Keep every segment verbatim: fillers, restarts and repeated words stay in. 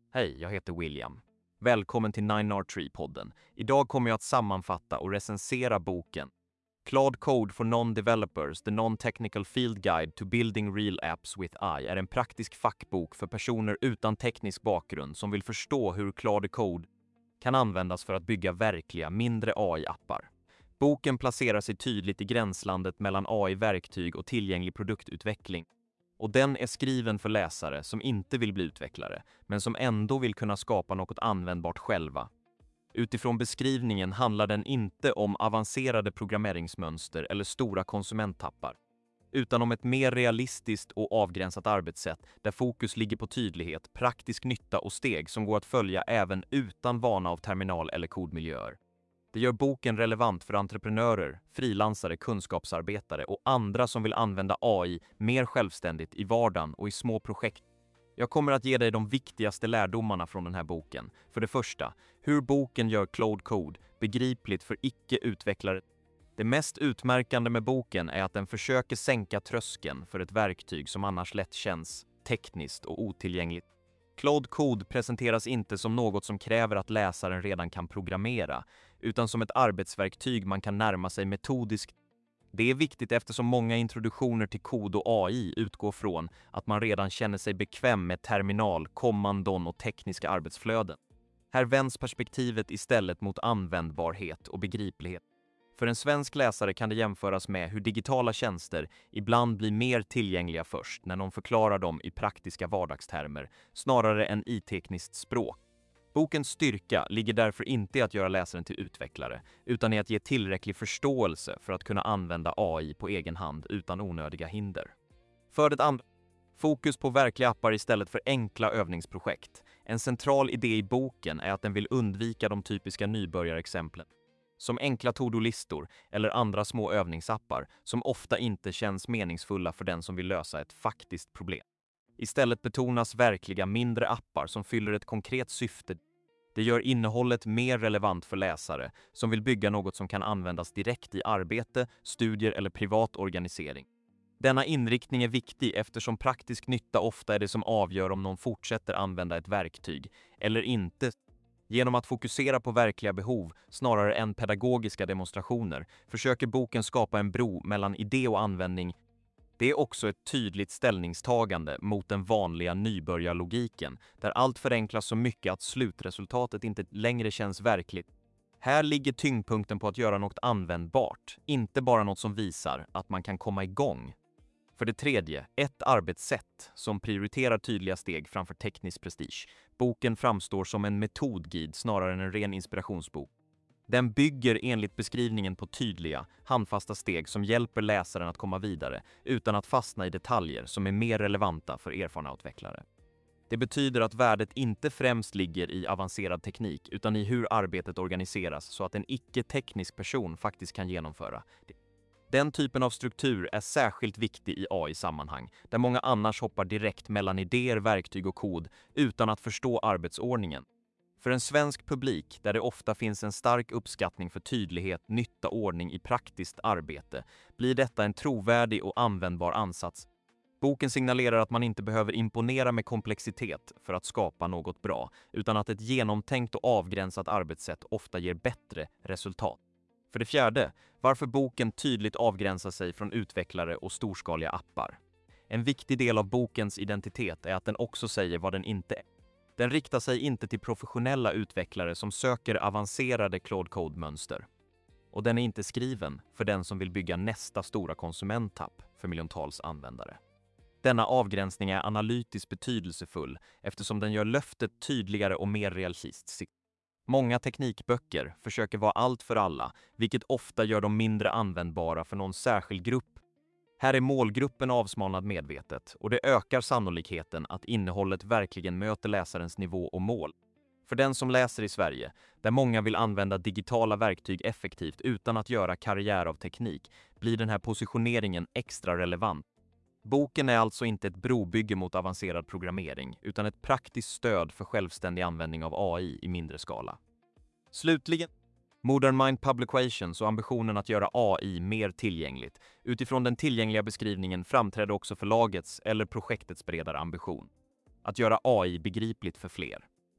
Hej, jag heter William. Välkommen till nine R tre-podden. Idag kommer jag att sammanfatta och recensera boken Claude Code for Non-Developers, The Non-Technical Field Guide to Building Real Apps with A I är en praktisk fackbok för personer utan teknisk bakgrund som vill förstå hur Claude Code kan användas för att bygga verkliga, mindre A I-appar. Boken placerar sig tydligt i gränslandet mellan A I-verktyg och tillgänglig produktutveckling. Och den är skriven för läsare som inte vill bli utvecklare, men som ändå vill kunna skapa något användbart själva. Utifrån beskrivningen handlar den inte om avancerade programmeringsmönster eller stora konsumenttappar, utan om ett mer realistiskt och avgränsat arbetssätt där fokus ligger på tydlighet, praktisk nytta och steg som går att följa även utan vana av terminal- eller kodmiljöer. Det gör boken relevant för entreprenörer, frilansare, kunskapsarbetare och andra som vill använda A I mer självständigt i vardagen och i små projekt. Jag kommer att ge dig de viktigaste lärdomarna från den här boken. För det första, hur boken gör Claude Code begripligt för icke-utvecklare. Det mest utmärkande med boken är att den försöker sänka tröskeln för ett verktyg som annars lätt känns tekniskt och otillgängligt. Claude Code presenteras inte som något som kräver att läsaren redan kan programmera, utan som ett arbetsverktyg man kan närma sig metodiskt. Det är viktigt eftersom många introduktioner till kod och A I utgår från att man redan känner sig bekväm med terminal, kommandon och tekniska arbetsflöden. Här vänds perspektivet istället mot användbarhet och begriplighet. För en svensk läsare kan det jämföras med hur digitala tjänster ibland blir mer tillgängliga först när någon förklarar dem i praktiska vardagstermer, snarare än i tekniskt språk. Bokens styrka ligger därför inte i att göra läsaren till utvecklare, utan i att ge tillräcklig förståelse för att kunna använda A I på egen hand utan onödiga hinder. För det andra, fokus på verkliga appar istället för enkla övningsprojekt. En central idé i boken är att den vill undvika de typiska nybörjarexemplen, som enkla to-do-listor eller andra små övningsappar som ofta inte känns meningsfulla för den som vill lösa ett faktiskt problem. Istället betonas verkliga mindre appar som fyller ett konkret syfte. Det gör innehållet mer relevant för läsare som vill bygga något som kan användas direkt i arbete, studier eller privat organisering. Denna inriktning är viktig eftersom praktisk nytta ofta är det som avgör om någon fortsätter använda ett verktyg eller inte. Genom att fokusera på verkliga behov snarare än pedagogiska demonstrationer försöker boken skapa en bro mellan idé och användning. Det är också ett tydligt ställningstagande mot den vanliga nybörjarlogiken, där allt förenklas så mycket att slutresultatet inte längre känns verkligt. Här ligger tyngdpunkten på att göra något användbart, inte bara något som visar att man kan komma igång. För det tredje, ett arbetssätt som prioriterar tydliga steg framför teknisk prestige. Boken framstår som en metodguide snarare än en ren inspirationsbok. Den bygger enligt beskrivningen på tydliga, handfasta steg som hjälper läsaren att komma vidare utan att fastna i detaljer som är mer relevanta för erfarna utvecklare. Det betyder att värdet inte främst ligger i avancerad teknik utan i hur arbetet organiseras så att en icke-teknisk person faktiskt kan genomföra det. Den typen av struktur är särskilt viktig i A I-sammanhang, där många annars hoppar direkt mellan idéer, verktyg och kod utan att förstå arbetsordningen. För en svensk publik, där det ofta finns en stark uppskattning för tydlighet, nytta, ordning i praktiskt arbete, blir detta en trovärdig och användbar ansats. Boken signalerar att man inte behöver imponera med komplexitet för att skapa något bra, utan att ett genomtänkt och avgränsat arbetssätt ofta ger bättre resultat. För det fjärde, varför boken tydligt avgränsar sig från utvecklare och storskaliga appar. En viktig del av bokens identitet är att den också säger vad den inte är. Den riktar sig inte till professionella utvecklare som söker avancerade Claude Code-mönster. Och den är inte skriven för den som vill bygga nästa stora konsumenttapp för miljontals användare. Denna avgränsning är analytiskt betydelsefull eftersom den gör löftet tydligare och mer realistiskt. Många teknikböcker försöker vara allt för alla, vilket ofta gör dem mindre användbara för någon särskild grupp. Här är målgruppen avsmalnad medvetet och det ökar sannolikheten att innehållet verkligen möter läsarens nivå och mål. För den som läser i Sverige, där många vill använda digitala verktyg effektivt utan att göra karriär av teknik, blir den här positioneringen extra relevant. Boken är alltså inte ett brobygge mot avancerad programmering, utan ett praktiskt stöd för självständig användning av A I i mindre skala. Slutligen, Modern Mind Publications och ambitionen att göra A I mer tillgängligt. Utifrån den tillgängliga beskrivningen framträdde också förlagets eller projektets bredare ambition. Att göra A I begripligt för fler.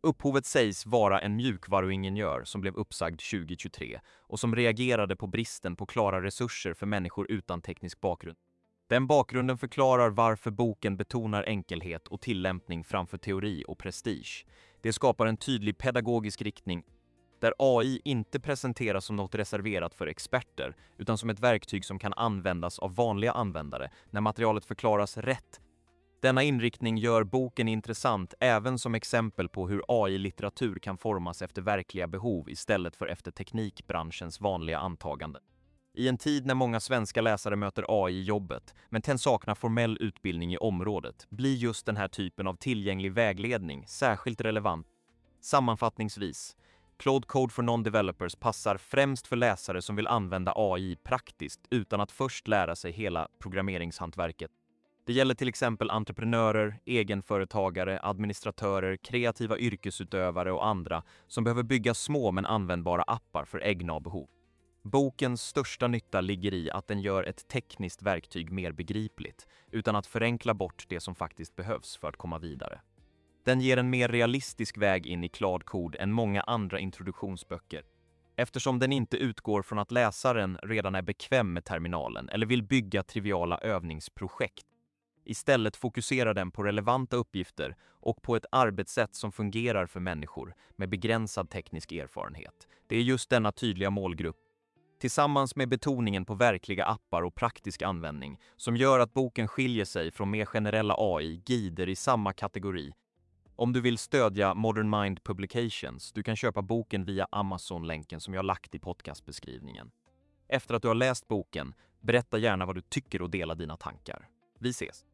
Upphovet sägs vara en mjukvaruingenjör som blev uppsagd tjugo tjugotre och som reagerade på bristen på klara resurser för människor utan teknisk bakgrund. Den bakgrunden förklarar varför boken betonar enkelhet och tillämpning framför teori och prestige. Det skapar en tydlig pedagogisk riktning där A I inte presenteras som något reserverat för experter utan som ett verktyg som kan användas av vanliga användare när materialet förklaras rätt. Denna inriktning gör boken intressant även som exempel på hur A I-litteratur kan formas efter verkliga behov istället för efter teknikbranschens vanliga antaganden. I en tid när många svenska läsare möter A I i jobbet, men ten saknar formell utbildning i området, blir just den här typen av tillgänglig vägledning särskilt relevant. Sammanfattningsvis, Claude Code for Non-Developers passar främst för läsare som vill använda A I praktiskt utan att först lära sig hela programmeringshantverket. Det gäller till exempel entreprenörer, egenföretagare, administratörer, kreativa yrkesutövare och andra som behöver bygga små men användbara appar för egna behov. Bokens största nytta ligger i att den gör ett tekniskt verktyg mer begripligt, utan att förenkla bort det som faktiskt behövs för att komma vidare. Den ger en mer realistisk väg in i Claude Code än många andra introduktionsböcker, eftersom den inte utgår från att läsaren redan är bekväm med terminalen eller vill bygga triviala övningsprojekt. Istället fokuserar den på relevanta uppgifter och på ett arbetssätt som fungerar för människor med begränsad teknisk erfarenhet. Det är just denna tydliga målgrupp, tillsammans med betoningen på verkliga appar och praktisk användning, som gör att boken skiljer sig från mer generella A I-guider i samma kategori. Om du vill stödja Modern Mind Publications, du kan köpa boken via Amazon-länken som jag lagt i podcastbeskrivningen. Efter att du har läst boken, berätta gärna vad du tycker och dela dina tankar. Vi ses!